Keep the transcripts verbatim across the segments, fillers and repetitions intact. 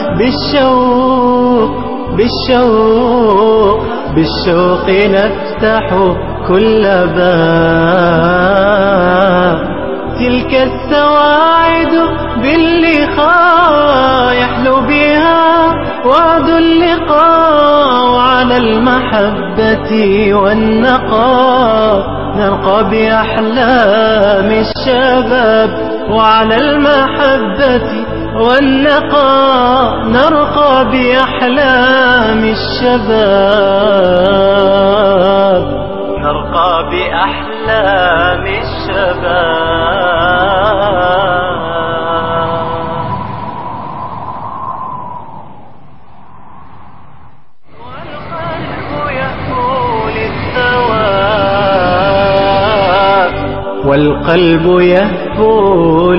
بالشوق بالشوق بالشوق نفتح كل باب. تلك السواعد باللقاء يحلو بها وعد اللقاء، وعلى المحبة والنقاء نرقى بأحلام الشباب. وعلى المحبة والنقاء نرقى بأحلام الشباب، نرقى بأحلام الشباب. والقلب يهفو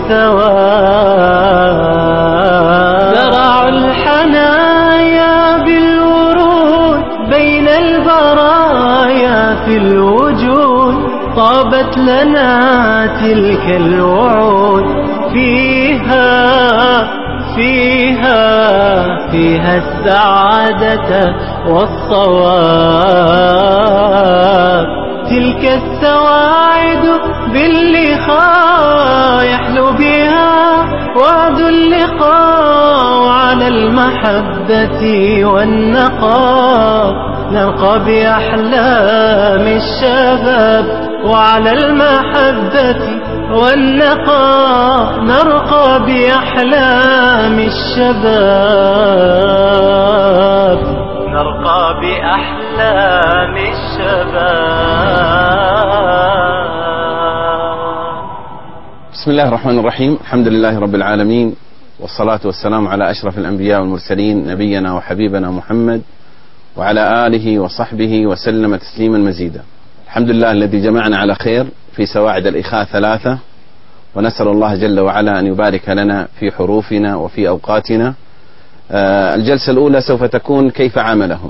للثواب، زرع الحنايا بالورود بين البرايا في الوجود. طابت لنا تلك الوعود، فيها فيها فيها السعادة والصواب. تلك السواعد باللقاء يحلو بها وعد اللقاء، وعلى المحبة والنقاء نرقى بأحلام الشباب. وعلى المحبة والنقاء نرقى بأحلام الشباب، نرقى بأحلام الشباب. بسم الله الرحمن الرحيم. الحمد لله رب العالمين، والصلاة والسلام على أشرف الأنبياء والمرسلين، نبينا وحبيبنا محمد وعلى آله وصحبه وسلم تسليما مزيدا. الحمد لله الذي جمعنا على خير في سواعد الإخاء ثلاثة، ونسأل الله جل وعلا أن يبارك لنا في حروفنا وفي أوقاتنا. آه الجلسة الأولى سوف تكون كيف عاملهم،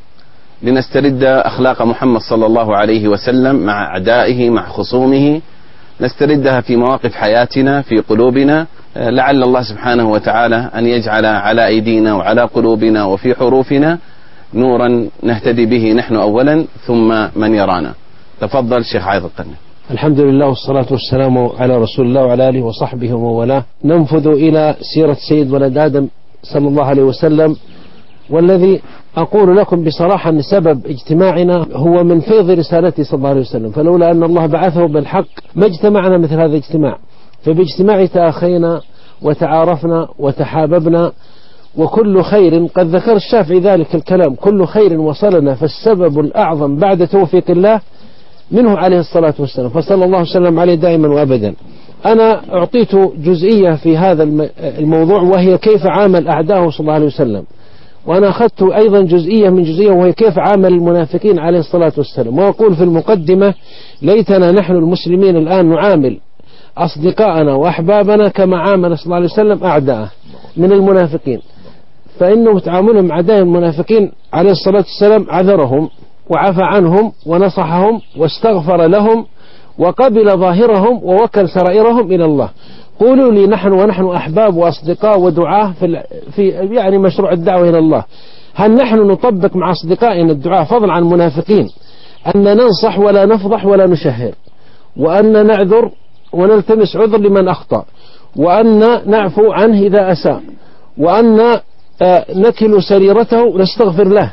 لنسترد أخلاق محمد صلى الله عليه وسلم مع أعدائه مع خصومه، نستردها في مواقف حياتنا في قلوبنا. آه لعل الله سبحانه وتعالى أن يجعل على أيدينا وعلى قلوبنا وفي حروفنا نورا نهتدي به نحن أولا ثم من يرانا. تفضل شيخ عايض القرني. الحمد لله والصلاة والسلام على رسول الله وعلى آله وصحبه وموالاه. ننفذ إلى سيرة سيد ولد آدم صلى الله عليه وسلم، والذي أقول لكم بصراحة أن سبب اجتماعنا هو من فيض رسالته صلى الله عليه وسلم، فلولا أن الله بعثه بالحق ما اجتمعنا مثل هذا الاجتماع. فباجتماع تأخينا وتعارفنا وتحاببنا، وكل خير قد ذكر الشافعي ذلك الكلام، كل خير وصلنا فالسبب الأعظم بعد توفيق الله منه عليه الصلاة والسلام، فصلى الله وسلم عليه دائما وأبدا. أنا أعطيت جزئية في هذا الموضوع وهي كيف عامل أعداءه صلى الله عليه وسلم، وأنا أخذت أيضا جزئية من جزئية وهي كيف عامل المنافقين عليه الصلاة والسلام. وأقول في المقدمة: ليتنا نحن المسلمين الآن نعامل أصدقاءنا وأحبابنا كما عامل صلى الله عليه وسلم أعداءه من المنافقين، فإنه تعاملهم مع أعداء المنافقين عليه الصلاة والسلام عذرهم وعفى عنهم ونصحهم واستغفر لهم وقبل ظاهرهم ووكل سرائرهم إلى الله. قولوا لي نحن ونحن أحباب وأصدقاء ودعاة في, في يعني مشروع الدعوة إلى الله، هل نحن نطبق مع أصدقائنا الدعاة فضلا عن المنافقين أن ننصح ولا نفضح ولا نشهر، وأن نعذر ونلتمس عذر لمن أخطأ، وأن نعفو عنه إذا أساء، وأن نكل سريرته ونستغفر له،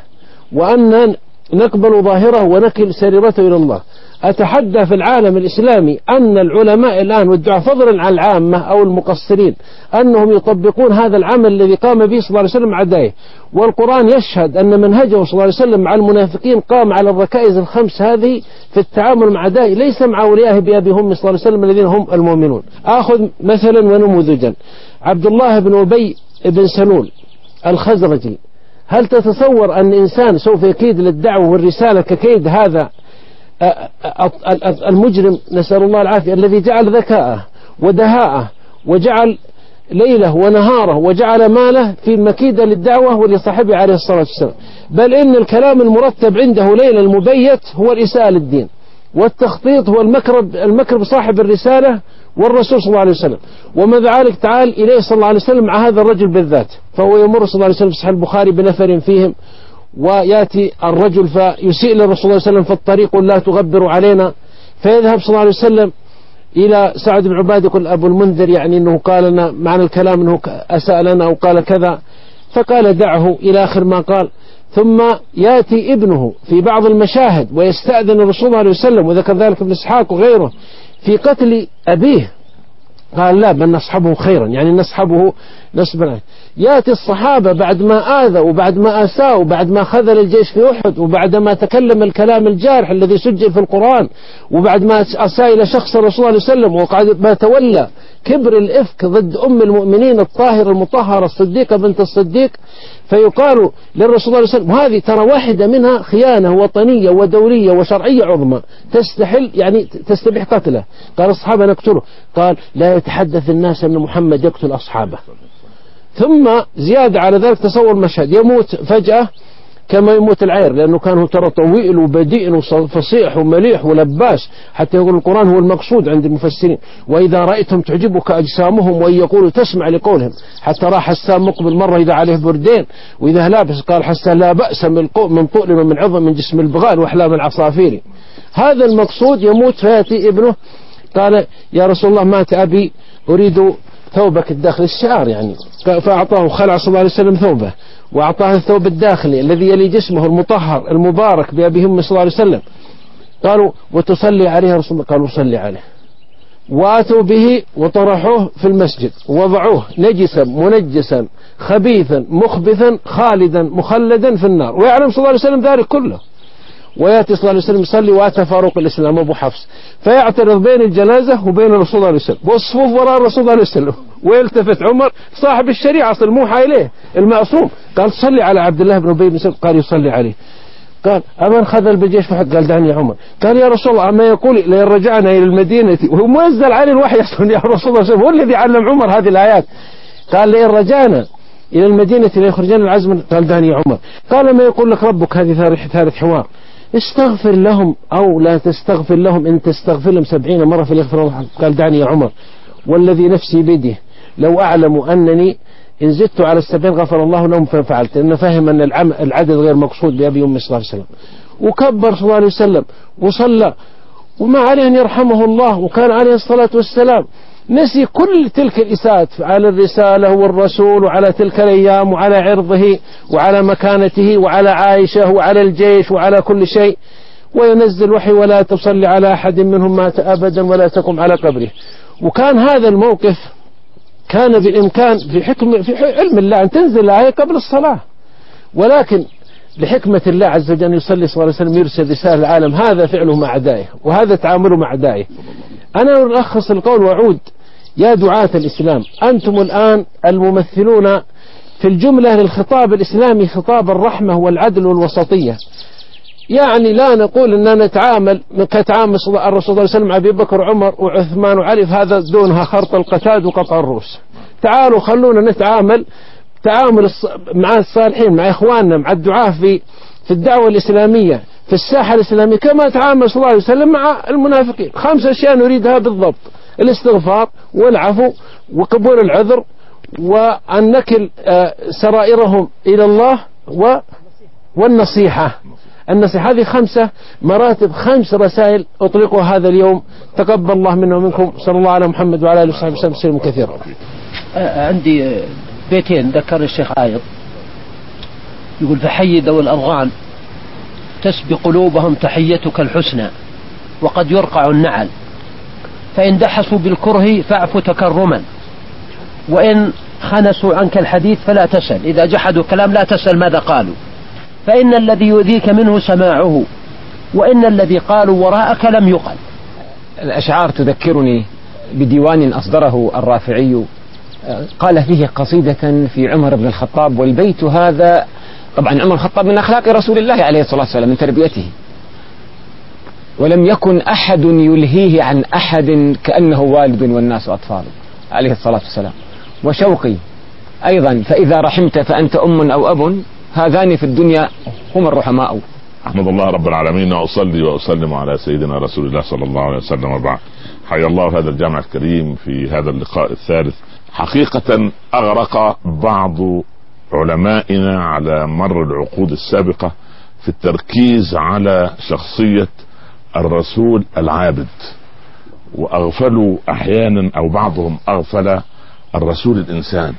وأن نقبل ظاهره ونكل سريرته إلى الله؟ أتحدى في العالم الإسلامي أن العلماء الآن والدعاء فضلا عن العامة أو المقصرين أنهم يطبقون هذا العمل الذي قام به صلى الله عليه وسلم مع أعدائه، والقرآن يشهد أن منهجه صلى الله عليه وسلم مع المنافقين قام على الركائز الخمس هذه في التعامل مع أعدائه، ليس مع أوليائه بأبي هم صلى الله عليه وسلم الذين هم المؤمنون. آخذ مثلا ونموذجا: عبد الله بن أبي بن سلول الخزرجي، هل تتصور أن إنسان سوف يكيد للدعوة والرسالة ككيد هذا المجرم نسأل الله العافية، الذي جعل ذكاءه ودهاءه وجعل ليله ونهاره وجعل ماله في المكيدة للدعوة ولصاحبه عليه الصلاة والسلام؟ بل إن الكلام المرتب عنده ليل المبيت هو الإساءة للدين، والتخطيط هو المكر المكر بصاحب الرسالة والرسول صلى الله عليه وسلم. ومع ذلك تعال إليه صلى الله عليه وسلم مع هذا الرجل بالذات، فهو يمر صلى الله عليه وسلم في صحيح البخاري بنفر فيهم، ويأتي الرجل فيسيء للرسول صلى الله عليه وسلم في الطريق لا تغبروا علينا، فيذهب صلى الله عليه وسلم إلى سعد بن عبادة يقول أبو المنذر يعني أنه قال لنا معنى الكلام أنه أساء لنا أو قال كذا، فقال دعه إلى آخر ما قال. ثم يأتي ابنه في بعض المشاهد ويستأذن الرسول صلى الله عليه وسلم، وذكر ذلك ابن إسحاق وغيره في قتل أبيه، قال لا بل نصحبه خيرا، يعني نصحبه نصبا. يأتي الصحابة بعد ما آذى وبعد ما آساه وبعد ما خذل الجيش في أحد وبعد ما تكلم الكلام الجارح الذي سجل في القرآن وبعد ما أساء إلى شخص الرسول صلى الله عليه وسلم وقعد ما تولى كبر الإفك ضد أم المؤمنين الطاهرة المطهرة الصديقة بنت الصديق، فيقال للرسول صلى الله عليه وسلم وهذه ترى واحدة منها خيانة وطنية ودولية وشرعية عظمى تستحل يعني تستبيح قتله، قال الصحابة نقتله، قال لا يتحدث الناس أن محمد يقتل أصحابه. ثم زيادة على ذلك تصور مشهد يموت فجأة كما يموت العير، لأنه كان هو ترى طويل وبديء وفصيح ومليح ولباس، حتى يقول القرآن هو المقصود عند المفسرين وإذا رأيتهم تعجبك أجسامهم وإن يقولوا تسمع لقولهم، حتى راح حسان مقبل مرة إذا عليه بردين وإذا لابس قال حسان لا بأس من من طول ومن عظم من جسم البغال وأحلام العصافير. هذا المقصود يموت فيأتي ابنه قال يا رسول الله مات أبي أريد ثوبك الداخلي الشعار يعني، فأعطاه خلع صلى الله عليه وسلم ثوبه وأعطاه الثوب الداخلي الذي يلي جسمه المطهر المبارك بأبيهم صلى الله عليه وسلم. قالوا وتصلي عليه رسول الله؟ قالوا صلي عليه. وآتوا به وطرحوه في المسجد ووضعوه نجسا منجسا خبيثا مخبثا خالدا مخلدا في النار، ويعلم صلى الله عليه وسلم ذلك كله. ويأتي صلى الله عليه وسلم يصلي وأتى فاروق الإسلام أبو حفص فيعترض بين الجنازة وبين الرسول صلى الله عليه وسلم والصفوف وراء الرسول صلى الله عليه وسلم، ويلتفت عمر صاحب الشريعة أصل موحى إليه المعصوم قال صلي على عبد الله بن أبي بن سلول، قال يصلي عليه. قال أمن خذل بالجيش فحد؟ قال دعني يا عمر. قال يا رسول الله أما يقول لئن رجعنا إلى المدينة وهو منزل عليه الوحي أصلا يا رسول الله هو الذي علم عمر هذه الآيات. قال لئن رجعنا إلى المدينة ليخرجنا العزم، قال دعني يا عمر. قال ما يقول لك ربك؟ هذه ثالث حوار، استغفر لهم أو لا تستغفر لهم، إن تستغفر لهم سبعين مرة فليغفر الله. قال دعني يا عمر والذي نفسي بيده لو أعلم أنني إن زدت على السبعين غفر الله لهم ففعلت، لأنه فهم أن العدد غير مقصود بأبي أمي صلى الله عليه وسلم. وكبر صلى الله عليه وسلم وصلى وما عليه أن يرحمه الله، وكان عليه الصلاة والسلام نسي كل تلك الإساءات على الرسالة والرسول وعلى تلك الأيام وعلى عرضه وعلى مكانته وعلى عائشة وعلى الجيش وعلى كل شيء، وينزل وحي ولا تصلي على أحد منهم مات أبدا ولا تقم على قبره. وكان هذا الموقف كان بالإمكان في حكم في علم الله أن تنزل الآية قبل الصلاة، ولكن لحكمة الله عز وجل يصلي صلى الله عليه وسلم يرسل رسالة العالم، هذا فعله مع أعدائه وهذا تعامله مع أعدائه. أنا ألخص القول وأعود يا دعاة الإسلام، أنتم الآن الممثلون في الجملة للخطاب الإسلامي خطاب الرحمة والعدل والوسطية، يعني لا نقول أننا نتعامل كتعامل الرسول صلى الله عليه وسلم أبي بكر وعمر وعثمان وعلي، هذا دونها خرط القتاد وقطع الروس. تعالوا خلونا نتعامل تعامل مع الصالحين مع إخواننا مع الدعاة في في الدعوة الإسلامية في الساحة الإسلامية كما تعامل صلى الله عليه وسلم مع المنافقين. خمس أشياء نريدها بالضبط: الاستغفار والعفو وقبول العذر وأن نكل سرائرهم إلى الله والنصيحة. النصيحة هذه خمسة مراتب، خمس رسائل أطلقها هذا اليوم، تقبل الله منا ومنكم، صلى الله على محمد وعلى آله وصحبه وسلم تسليما كثيرا. عندي بيتين ذكر الشيخ عايض يقول: فحي ذوي الأرغام تسبي قلوبهم تحيتك الحسنى وقد يرقع النعل، فإن دحسوا بالكره فاعف تكرما، وإن خنسوا عنك الحديث فلا تسل، إذا جحدوا كلام لا تسل ماذا قالوا، فإن الذي يؤذيك منه سماعه، وإن الذي قالوا وراءك لم يقل. الأشعار تذكرني بديوان أصدره الرافعي قال فيه قصيدة في عمر بن الخطاب، والبيت هذا طبعا عمر الخطاب من أخلاق رسول الله عليه الصلاة والسلام من تربيته، ولم يكن أحد يلهيه عن أحد كأنه والد والناس أطفال عليه الصلاة والسلام. وشوقي أيضا: فإذا رحمت فأنت أم أو أب، هذان في الدنيا هم الرحماء. أحمد الله رب العالمين وأصلي وأسلم على سيدنا رسول الله صلى الله عليه وسلم وبعد. حيا الله هذا الجامع الكريم في هذا اللقاء الثالث. حقيقة أغرق بعض علمائنا على مر العقود السابقة في التركيز على شخصية الرسول العابد، وأغفلوا أحيانا أو بعضهم أغفل الرسول الإنسان.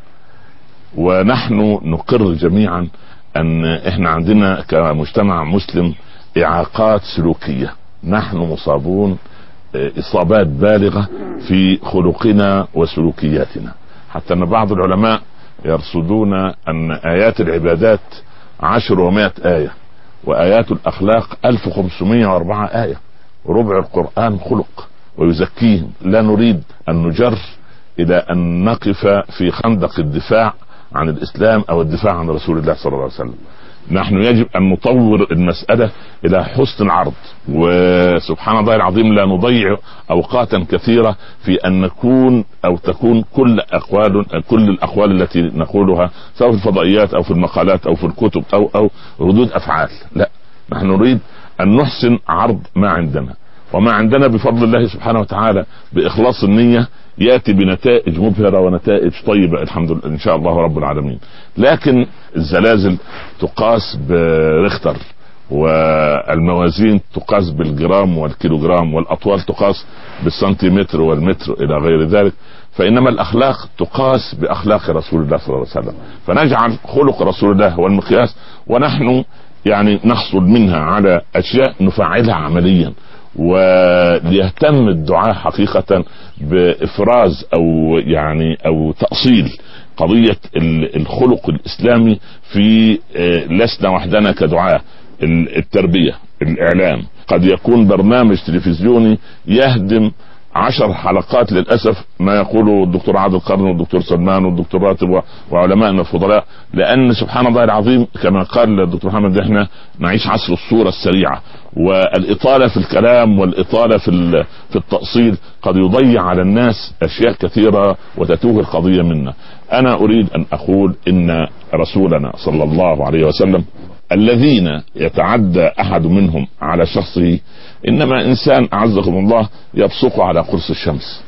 ونحن نقر جميعا أن إحنا عندنا كمجتمع مسلم إعاقات سلوكية، نحن مصابون إصابات بالغة في خلقنا وسلوكياتنا، حتى أن بعض العلماء يرصدون أن آيات العبادات عشر ومائة آية، وآيات الأخلاق ألف وخمسمائة وأربعة آية، ربع القرآن خلق ويزكيهم. لا نريد أن نجر إلى أن نقف في خندق الدفاع عن الإسلام أو الدفاع عن رسول الله صلى الله عليه وسلم. نحن يجب أن نطور المسألة إلى حسن العرض، وسبحان الله العظيم لا نضيع أوقاتا كثيرة في أن نكون أو تكون كل أقوال كل الأقوال التي نقولها سواء في الفضائيات أو في المقالات أو في الكتب أو أو ردود أفعال. لا، نحن نريد أن نحسن عرض ما عندنا، وما عندنا بفضل الله سبحانه وتعالى بإخلاص النية يأتي بنتائج مبهرة ونتائج طيبة الحمد لله إن شاء الله رب العالمين. لكن الزلازل تقاس بريختر، والموازين تقاس بالجرام والكيلوغرام، والأطوال تقاس بالسنتيمتر والمتر إلى غير ذلك، فإنما الأخلاق تقاس بأخلاق رسول الله صلى الله عليه وسلم. فنجعل خلق رسول الله هو المقياس، ونحن يعني نحصل منها على أشياء نفعلها عمليا. وليهتم الدعاة حقيقة بإفراز أو يعني أو تأصيل قضية الخلق الإسلامي في لسنا وحدنا كدعاة. التربية، الإعلام، قد يكون برنامج تلفزيوني يهدم عشر حلقات للأسف ما يقوله الدكتور عادل قرن والدكتور سلمان والدكتور راتب وعلمائنا الفضلاء، لأن سبحان الله العظيم كما قال الدكتور محمد احنا نعيش عصر الصورة السريعة، والإطالة في الكلام والإطالة في في التأصيل قد يضيع على الناس أشياء كثيرة وتتوه القضية منا. أنا أريد أن أقول إن رسولنا صلى الله عليه وسلم الذين يتعدى أحد منهم على شخصه إنما إنسان أعزكم الله يبصق على قرص الشمس،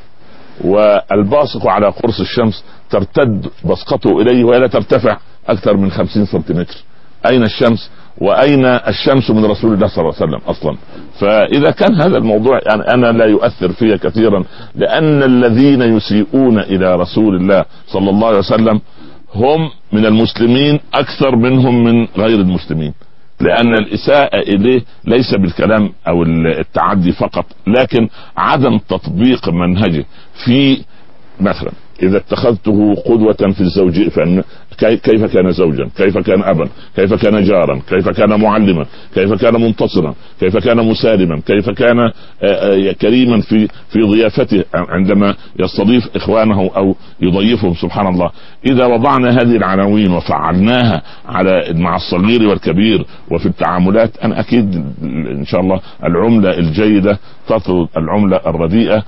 والباصق على قرص الشمس ترتد بصقته إليه ولا ترتفع أكثر من خمسين سنتيمتر. أين الشمس وأين الشمس من رسول الله صلى الله عليه وسلم أصلا؟ فإذا كان هذا الموضوع يعني أنا لا يؤثر فيه كثيرا، لأن الذين يسيئون إلى رسول الله صلى الله عليه وسلم هم من المسلمين أكثر منهم من غير المسلمين، لأن الإساءة إليه ليس بالكلام أو التعدي فقط، لكن عدم تطبيق منهجه. في مثلا إذا اتخذته قدوة في الزوج فإن كيف كان زوجا، كيف كان أبا، كيف كان جارا، كيف كان معلما، كيف كان منتصرا، كيف كان مسالما، كيف كان كريما في في ضيافته عندما يستضيف إخوانه أو يضيفهم. سبحان الله، إذا وضعنا هذه العناوين وفعلناها على مع الصغير والكبير وفي التعاملات، أنا أكيد إن شاء الله العملة الجيدة تطرد العملة الرديئة.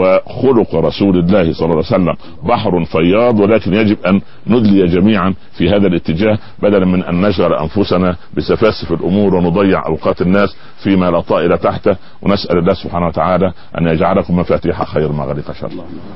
وخلق رسول الله صلى الله عليه وسلم بحر فياض، ولكن يجب أن ندلي جميعا في هذا الاتجاه بدلا من أن نشغل أنفسنا بسفاسف الأمور ونضيع أوقات الناس فيما لا طائل تحته. ونسأل الله سبحانه وتعالى أن يجعلكم مفاتيح خير مغاليق شر.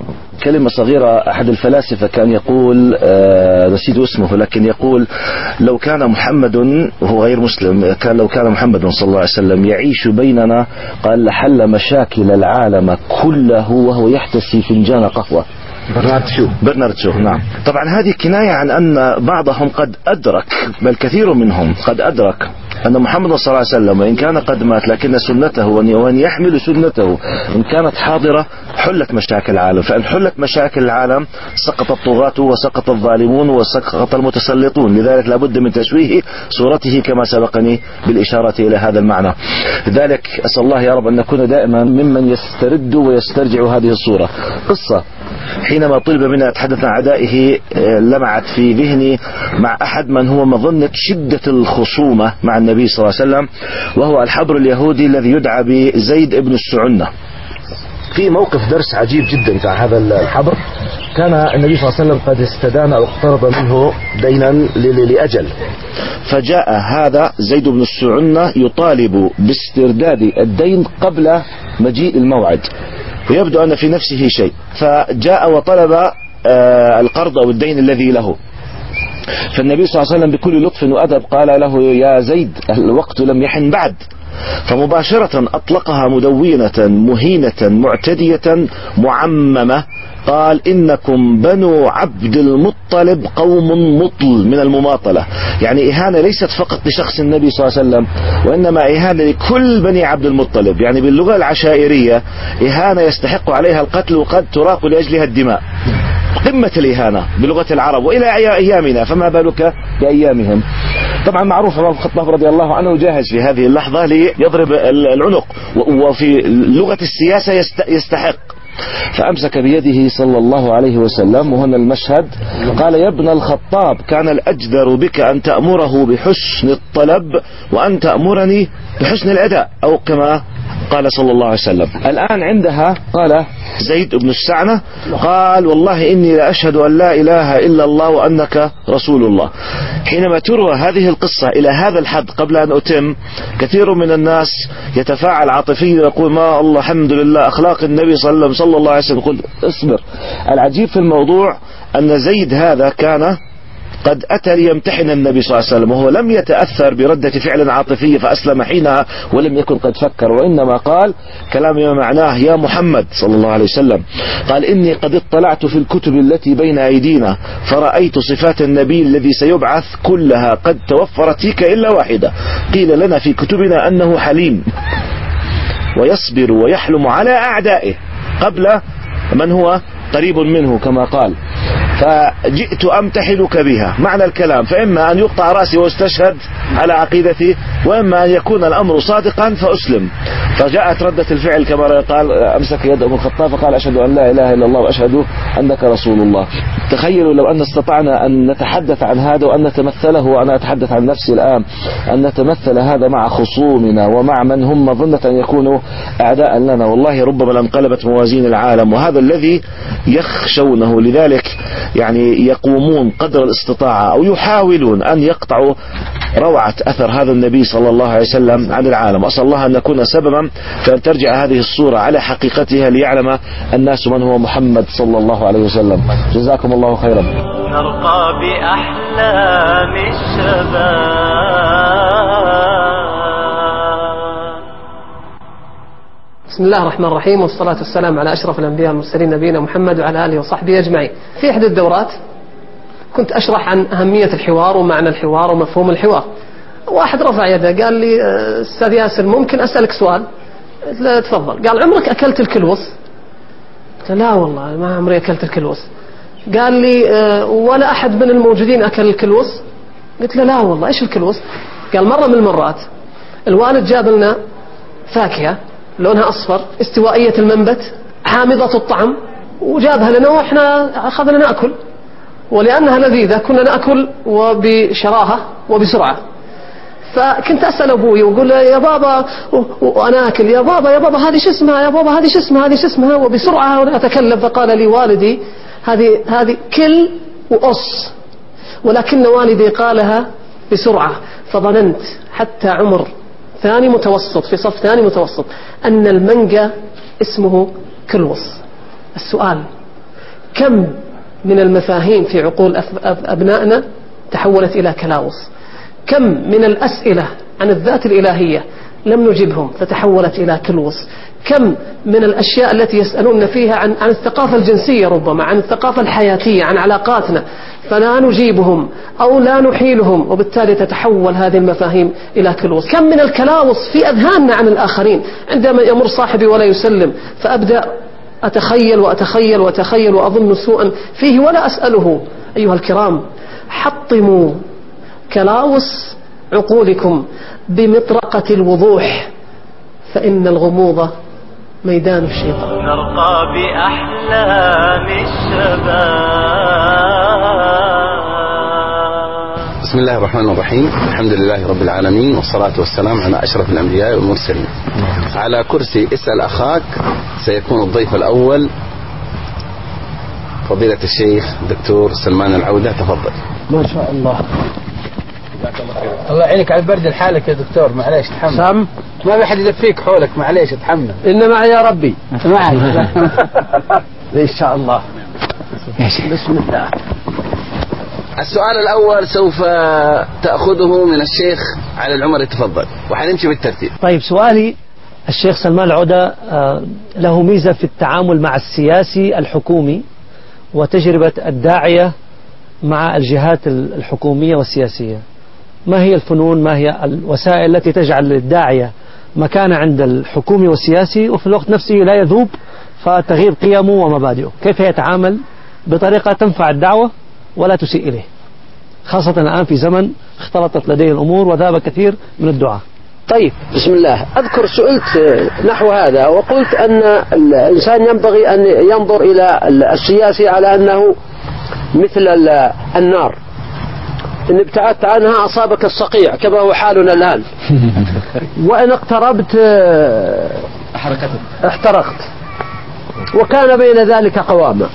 كلمة صغيرة، أحد الفلاسفة كان يقول آه نسيت اسمه، لكن يقول لو كان محمد وهو غير مسلم كان لو كان محمد صلى الله عليه وسلم يعيش بيننا قال لحل مشاكل العالم كله وهو يحتسي فنجان قهوة. برنارد شو برنارد شو نعم. طبعا هذه كناية عن أن بعضهم قد أدرك، بل كثير منهم قد أدرك أن محمد صلى الله عليه وسلم وإن كان قد مات لكن سنته وأن يحمل سنته إن كانت حاضرة حلت مشاكل العالم. فإن حلت مشاكل العالم سقط الطغاة وسقط الظالمون وسقط المتسلطون. لذلك لابد من تشويه صورته كما سبقني بالإشارة إلى هذا المعنى. لذلك أسأل الله يا رب أن نكون دائما ممن يسترد ويسترجع هذه الصورة. قصة حينما طلب منا أتحدث عن عدائه لمعت في ذهني مع أحد من هو مظنة شدة الخصومة مع النبي صلى الله عليه وسلم، وهو الحبر اليهودي الذي يدعى بزيد ابن السعنة. في موقف درس عجيب جدا في هذا الحبر، كان النبي صلى الله عليه وسلم قد استدان أو اقترض منه دينا لأجل، فجاء هذا زيد بن السعنة يطالب باسترداد الدين قبل مجيء الموعد، ويبدو أن في نفسه شيء، فجاء وطلب القرض أو الدين الذي له. فالنبي صلى الله عليه وسلم بكل لطف وأدب قال له: يا زيد الوقت لم يحن بعد. فمباشرة أطلقها مدونة مهينة معتدية معممة، قال: إنكم بنو عبد المطلب قوم مطل، من المماطلة، يعني إهانة ليست فقط لشخص النبي صلى الله عليه وسلم، وإنما إهانة لكل بني عبد المطلب، يعني باللغة العشائرية إهانة يستحق عليها القتل وقد تراق لأجلها الدماء، قمة الإهانة بلغة العرب وإلى أيامنا، فما بالك بأيامهم. طبعا معروف عمر بن الخطاب رضي الله عنه جاهز في هذه اللحظة ليضرب العنق، وفي لغة السياسة يستحق. فأمسك بيده صلى الله عليه وسلم، وهنا المشهد، قال: يا ابن الخطاب، كان الأجدر بك أن تأمره بحسن الطلب وأن تأمرني بحسن الأداء، أو كما قال صلى الله عليه وسلم. الآن عندها قال زيد بن السعنة، قال: والله إني لأشهد أن لا إله إلا الله وأنك رسول الله. حينما تروى هذه القصة إلى هذا الحد، قبل أن أتم، كثير من الناس يتفاعل عاطفيا ويقول: ما الله، الحمد لله، أخلاق النبي صلى الله عليه وسلم صلى الله عليه وسلم. قل اصبر. العجيب في الموضوع أن زيد هذا كان قد أتى ليمتحن النبي صلى الله عليه وسلم، وهو لم يتأثر بردة فعل عاطفية فأسلم حينها، ولم يكن قد فكر، وإنما قال كلام ما معناه: يا محمد صلى الله عليه وسلم، قال: إني قد اطلعت في الكتب التي بين أيدينا فرأيت صفات النبي الذي سيبعث كلها قد توفرت فيك إلا واحدة. قيل لنا في كتبنا أنه حليم ويصبر ويحلم على أعدائه قبل من هو قريب منه كما قال، فجئت أمتحنك بها. معنى الكلام: فإما أن يقطع رأسي واستشهد على عقيدتي، وإما أن يكون الأمر صادقا فأسلم. فجاءت ردة الفعل كما قال: أمسك يد أم الخطاب فقال: أشهد أن لا إله إلا الله وأشهد أنك رسول الله. تخيلوا لو أن استطعنا أن نتحدث عن هذا وأن نتمثله، وأنا أتحدث عن نفسي الآن، أن نتمثل هذا مع خصومنا ومع من هم مظنة أن يكونوا أعداء لنا، والله ربما لانقلبت موازين العالم، وهذا الذي يخشونه. لذلك يعني يقومون قدر الاستطاعة أو يحاولون أن يقطعوا روعة أثر هذا النبي صلى الله عليه وسلم عن العالم. أسأل الله أن نكون سببا فأن ترجع هذه الصورة على حقيقتها ليعلم الناس من هو محمد صلى الله عليه وسلم. جزاكم الله خيرا. نرقى بأحلام الشباب. بسم الله الرحمن الرحيم، والصلاة والسلام على أشرف الأنبياء والمرسلين نبينا محمد وعلى آله وصحبه أجمعين. في إحدى الدورات كنت أشرح عن أهمية الحوار ومعنى الحوار ومفهوم الحوار. واحد رفع يده قال لي: أستاذ ياسر ممكن أسألك سؤال؟ لا تفضل. قال: عمرك أكلت الكلوس؟ قلت: لا والله ما عمري أكلت الكلوس. قال لي: ولا أحد من الموجودين أكل الكلوس؟ قلت له: لا والله. إيش الكلوس؟ قال: مرة من المرات الوالد جاب لنا فاكهة لونها أصفر استوائية المنبت حامضة الطعم، وجابها لنا وإحنا أخذنا نأكل، ولأنها لذيذة كنا نأكل وبشراهة وبسرعة. فكنت أسأل أبوي وأقول له: يا بابا، وأنا أكل، يا بابا يا بابا هذه شو اسمها، يا بابا هذه شو اسمها، هذه شو اسمها، وبسرعة وأنا أتكلم. فقال لي والدي: هذه هذه كل وأص، ولكن والدي قالها بسرعة. فظننت حتى عمر ثاني متوسط، في صف ثاني متوسط، أن المانجا اسمه كلوس. السؤال: كم من المفاهيم في عقول أبنائنا تحولت إلى كلاوس؟ كم من الأسئلة عن الذات الإلهية لم نجبهم فتحولت إلى كلوس؟ كم من الأشياء التي يسألون فيها عن عن الثقافة الجنسية، ربما عن الثقافة الحياتية، عن علاقاتنا، فلا نجيبهم أو لا نحيلهم، وبالتالي تتحول هذه المفاهيم إلى كلوس. كم من الكلاوس في أذهاننا عن الآخرين، عندما يمر صاحبي ولا يسلم فأبدأ أتخيل وأتخيل وأتخيل وأظن سوءا فيه ولا أسأله. أيها الكرام، حطموا كلاوس عقولكم بمطرقة الوضوح، فإن الغموض ميدان الشيطان. نرقى بأحلام الشباب. بسم الله الرحمن الرحيم، الحمد لله رب العالمين، والصلاة والسلام على أشرف الأنبياء والمرسلين. على كرسي اسأل أخاك سيكون الضيف الأول فضيلة الشيخ دكتور سلمان العودة، تفضل. ما شاء الله. الله يعينك على البرد لحالك يا دكتور، معليش تحمل. سام ما في حد يدفيك حولك، معليش تحمل. إن معي يا ربي. معي. إن شاء الله. بسم الله. السؤال الأول سوف تأخذه من الشيخ علي العمري، تفضل، وحنمشي بالترتيب. طيب سؤالي، الشيخ سلمان العودة له ميزة في التعامل مع السياسي الحكومي وتجربة الداعية مع الجهات الحكومية والسياسية. ما هي الفنون، ما هي الوسائل التي تجعل الداعية مكانة عند الحكومي والسياسي وفي الوقت نفسه لا يذوب فتغيير قيمه ومبادئه؟ كيف يتعامل بطريقة تنفع الدعوة ولا تسيء إليه، خاصة الآن في زمن اختلطت لديه الأمور وذاب كثير من الدعاء؟ طيب بسم الله. أذكر سئلت نحو هذا وقلت أن الإنسان ينبغي أن ينظر إلى السياسي على أنه مثل النار، إن ابتعدت عنها أصابك الصقيع كما هو حالنا الآن، وإن اقتربت احترقت، وكان بين ذلك قواما.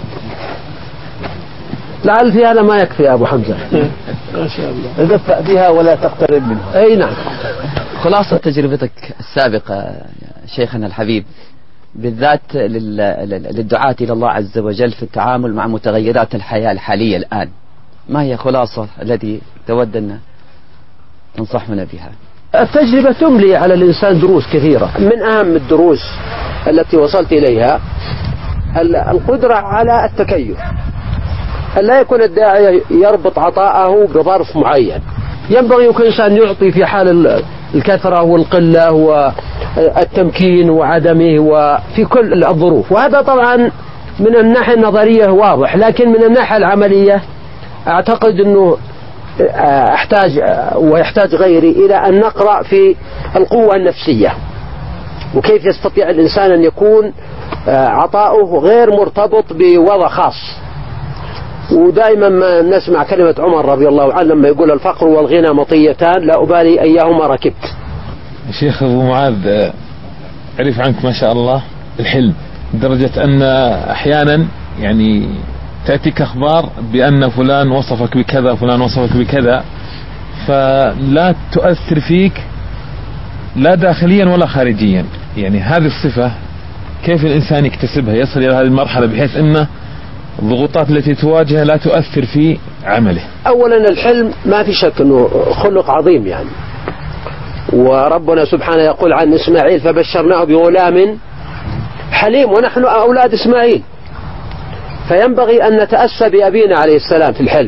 لعل في هذا ما يكفي يا أبو حمزة. ما شاء الله. ادفع بها ولا تقترب منها. أي نعم. خلاصة تجربتك السابقة شيخنا الحبيب بالذات للدعاة إلى الله عز وجل في التعامل مع متغيرات الحياة الحالية الآن، ما هي خلاصة التي تود أن تنصحنا بها؟ التجربة تملي على الإنسان دروس كثيرة. من أهم الدروس التي وصلت إليها القدرة على التكيف، أن لا يكون الداعية يربط عطاءه بظرف معين. ينبغي يكون إنسان يعطي في حال الكثرة والقلة والتمكين وعدمه وفي كل الظروف، وهذا طبعا من الناحية النظرية واضح، لكن من الناحية العملية أعتقد أنه أحتاج ويحتاج غيري إلى أن نقرأ في القوة النفسية وكيف يستطيع الإنسان أن يكون عطاؤه غير مرتبط بوضع خاص. ودائما ما نسمع كلمة عمر رضي الله عنه لما يقول الفقر والغنى مطيتان لا أبالي أيهما ركبت. شيخ أبو معاذ، عرف عنك ما شاء الله الحلم، لدرجة أن أحيانا يعني تأتيك أخبار بأن فلان وصفك بكذا فلان وصفك بكذا، فلا تؤثر فيك لا داخليا ولا خارجيا. يعني هذه الصفة كيف الإنسان يكتسبها، يصل إلى هذه المرحلة بحيث أن الضغوطات التي تواجهها لا تؤثر في عمله؟ أولا الحلم ما في شك أنه خلق عظيم يعني، وربنا سبحانه يقول عن إسماعيل فبشرناه بغلام حليم، ونحن أولاد إسماعيل، فينبغي أن نتأسى بأبينا عليه السلام في الحلم.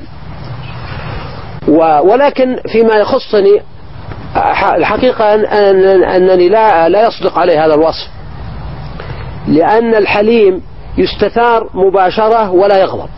ولكن فيما يخصني الحقيقة أن أنني لا لا يصدق عليه هذا الوصف، لأن الحليم يستثار مباشرة ولا يغضب،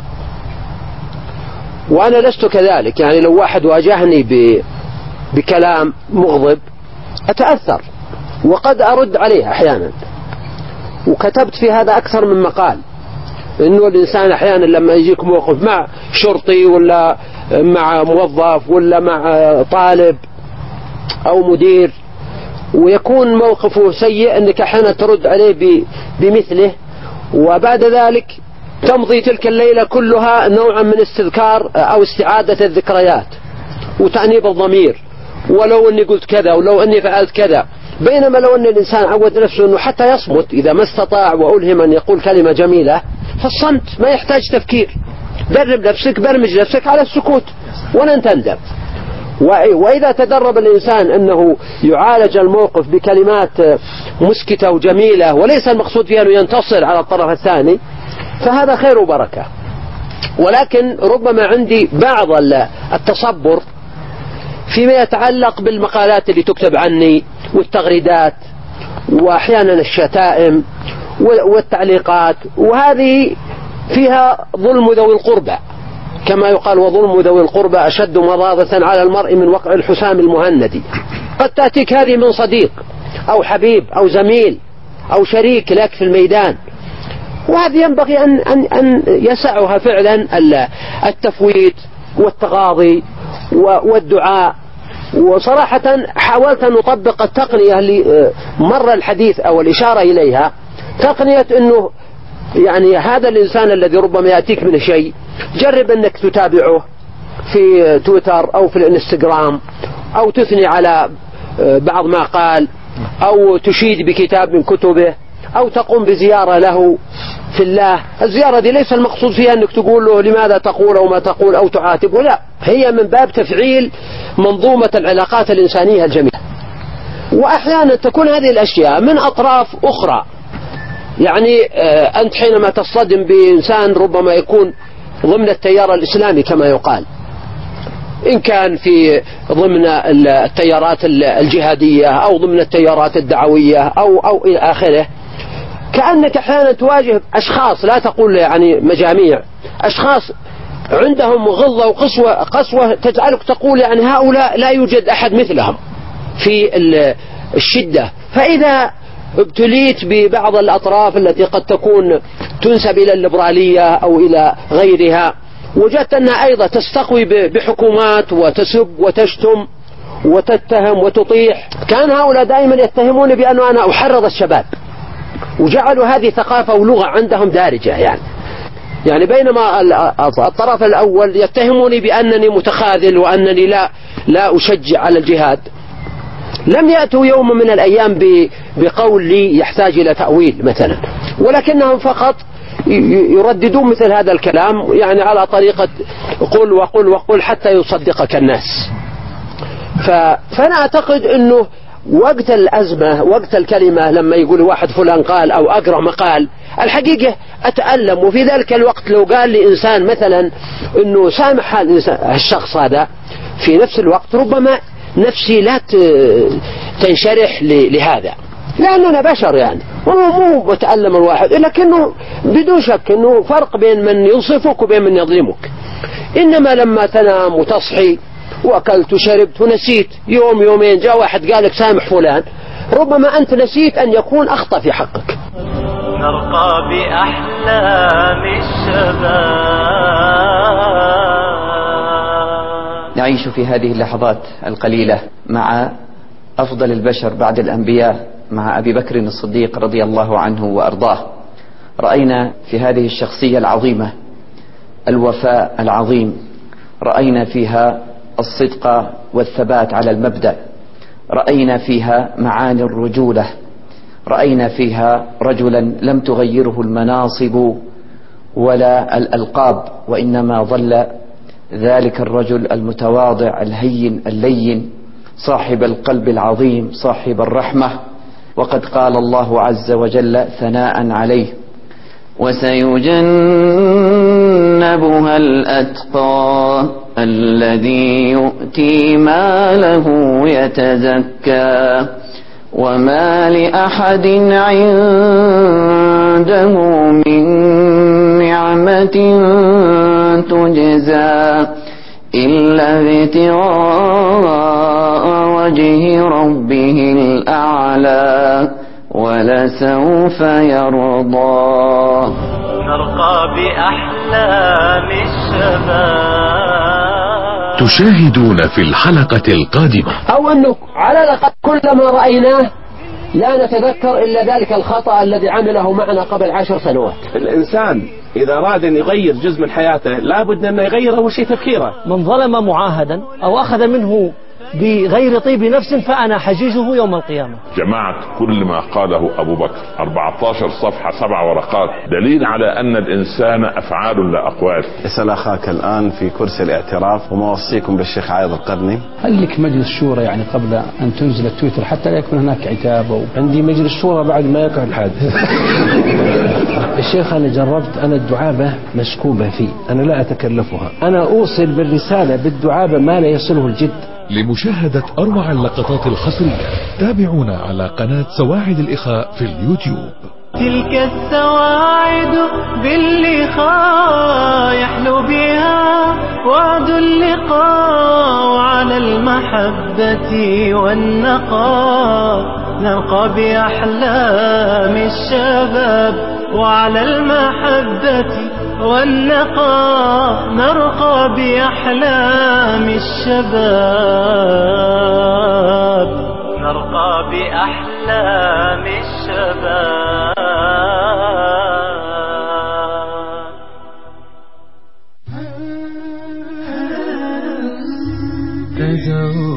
وأنا لست كذلك. يعني لو واحد واجهني بكلام مغضب أتأثر وقد أرد عليه أحيانا، وكتبت في هذا أكثر من مقال، إنه الإنسان أحيانا لما يجيك موقف مع شرطي ولا مع موظف ولا مع طالب أو مدير ويكون موقفه سيء، أنك أحيانا ترد عليه بمثله، وبعد ذلك تمضي تلك الليلة كلها نوعا من استذكار أو استعادة الذكريات وتأنيب الضمير، ولو أني قلت كذا ولو أني فعلت كذا. بينما لو أن الإنسان عود نفسه أنه حتى يصمت إذا ما استطاع وألهم أن يقول كلمة جميلة، فالصمت ما يحتاج تفكير، درب نفسك، برمج نفسك على السكوت ولن تندم. وإذا تدرب الإنسان أنه يعالج الموقف بكلمات مسكتة وجميلة وليس المقصود فيها أنه ينتصر على الطرف الثاني، فهذا خير وبركة. ولكن ربما عندي بعض التصبر فيما يتعلق بالمقالات اللي تكتب عني والتغريدات وأحيانا الشتائم والتعليقات، وهذه فيها ظلم ذوي القربى كما يقال، وظلم ذوي القربى أشد مضاضة على المرء من وقع الحسام المهندي. قد تأتيك هذه من صديق أو حبيب أو زميل أو شريك لك في الميدان، وهذه ينبغي أن, أن, أن يسعها فعلا التفويت والتغاضي والدعاء. وصراحة حاولت أن أطبق التقنية اللي مر الحديث أو الإشارة إليها، تقنية أنه يعني هذا الإنسان الذي ربما يأتيك من شيء جرب أنك تتابعه في تويتر أو في الانستغرام، أو تثني على بعض ما قال، أو تشيد بكتاب من كتبه، أو تقوم بزيارة له في الله. الزيارة دي ليس المقصود فيها أنك تقول له لماذا تقول أو ما تقول أو تعاتبه، لا، هي من باب تفعيل منظومة العلاقات الإنسانية الجميلة. وأحيانا تكون هذه الأشياء من أطراف أخرى، يعني أنت حينما تصطدم بإنسان ربما يكون ضمن التيار الإسلامي كما يقال، إن كان في ضمن التيارات الجهادية أو ضمن التيارات الدعوية أو أو إلى آخره، كأنك أحيانا تواجه أشخاص، لا تقول يعني مجاميع، أشخاص عندهم غلظة وقسوة قسوة تجعلك تقول يعني هؤلاء لا يوجد أحد مثلهم في الشدة. فإذا ابتليت ببعض الأطراف التي قد تكون تنسب إلى الليبرالية أو إلى غيرها، وجدت أنها أيضا تستقوي بحكومات وتسب وتشتم وتتهم وتطيح، كان هؤلاء دائما يتهمون بأنه أنا أحرض الشباب، وجعلوا هذه ثقافة ولغة عندهم دارجة. يعني يعني بينما الطرف الأول يتهموني بأنني متخاذل وأنني لا لا أشجع على الجهاد، لم يأتوا يوم من الأيام بقول لي يحتاج إلى تأويل مثلا، ولكنهم فقط يرددون مثل هذا الكلام يعني على طريقة قل وقل وقل حتى يصدقك الناس. فأنا أعتقد أنه وقت الأزمة، وقت الكلمة، لما يقول واحد فلان قال أو أقرأ مقال، الحقيقة أتألم. وفي ذلك الوقت لو قال لي إنسان مثلا أنه سامح الشخص هذا، في نفس الوقت ربما نفسي لا تنشرح لهذا، لأننا بشر يعني، مو بتألم الواحد، لكنه بدون شك أنه فرق بين من ينصفك وبين من يظلمك. إنما لما تنام وتصحي وأكلت وشربت ونسيت يوم يومين، جاء واحد قالك سامح فلان، ربما أنت نسيت أن يكون أخطأ في حقك. نرقى بأحلام الشباب. نعيش في هذه اللحظات القليلة مع أفضل البشر بعد الأنبياء، مع أبي بكر الصديق رضي الله عنه وأرضاه. رأينا في هذه الشخصية العظيمة الوفاء العظيم، رأينا فيها الصدق والثبات على المبدأ، رأينا فيها معاني الرجولة، رأينا فيها رجلا لم تغيره المناصب ولا الألقاب، وإنما ظل ذلك الرجل المتواضع الهين اللين، صاحب القلب العظيم، صاحب الرحمة. وقد قال الله عز وجل ثناء عليه: وسيجنبها الأتقى الذي يؤتي ماله يتزكى وما لأحد عنده من نعمة تجزى إلا ابتغاء وجه ربه الأعلى ولسوف يرضى. نرقى بأحلام الشباب. تشاهدون في الحلقة القادمة أو أنه على الأقل كلما رأيناه لا نتذكر إلا ذلك الخطأ الذي عمله معنا قبل عشر سنوات. الإنسان إذا أراد أن يغير جزء من حياته لابد أن يغير أول شيء تفكيره. من ظلم معاهدا أو أخذ منه بغير طيب نفس فأنا حجيجه يوم القيامة. جماعة كل ما قاله أبو بكر أربعة عشر صفحة سبع ورقات، دليل على أن الإنسان أفعال لا أقوال. اسأل أخاك الآن في كرسي الاعتراف، وما وصيكم بالشيخ عايض القرني. هل لك مجلس شورى يعني قبل أن تنزل التويتر حتى لا يكون هناك عتاب؟ أو عندي مجلس شورى بعد ما يقع الحادث. الشيخ أنا جربت، أنا الدعابة مسكوبة فيه، أنا لا أتكلفها، أنا أوصل بالرسالة بالدعابة ما لا يصله الجد. لمشاهدة أروع اللقطات الحصرية تابعونا على قناة سواعد الإخاء في اليوتيوب. تلك السواعد باللقاء يحلو بها وعد اللقاء وعلى المحبة والنقاء نرقى بأحلام الشباب وعلى المحبة والنقاء نرقى بأحلام الشباب. نرقى بأحلام الشباب. أدعو